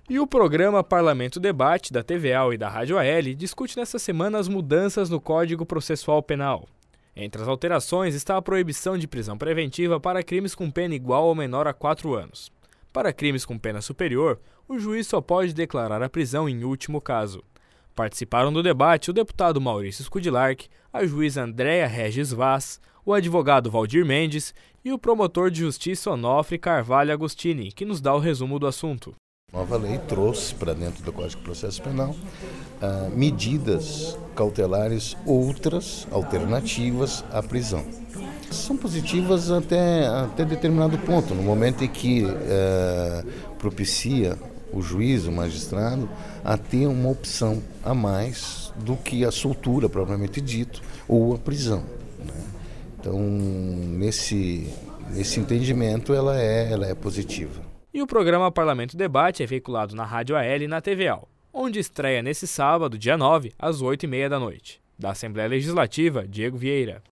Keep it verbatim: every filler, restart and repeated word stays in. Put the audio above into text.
E o programa Parlamento Debate, da T V A e da Rádio A L, discute nesta semana as mudanças no Código Processual Penal. Entre as alterações está a proibição de prisão preventiva para crimes com pena igual ou menor a quatro anos. Para crimes com pena superior, o juiz só pode declarar a prisão em último caso. Participaram do debate o deputado Maurício Scudlark, a juíza Andréa Regis Vaz, o advogado Valdir Mendes e o promotor de justiça Onofre Carvalho Agostini, que nos dá o resumo do assunto. A nova lei trouxe para dentro do Código de Processo Penal ah, medidas cautelares outras, alternativas à prisão. São positivas até, até determinado ponto, no momento em que ah, propicia o juiz, o magistrado, a ter uma opção a mais do que a soltura propriamente dito ou a prisão, né? Então, nesse, nesse entendimento, ela é, ela é positiva. E o programa Parlamento Debate é veiculado na Rádio A L e na T V A, onde estreia nesse sábado, dia nove, às oito e meia da noite. Da Assembleia Legislativa, Diego Vieira.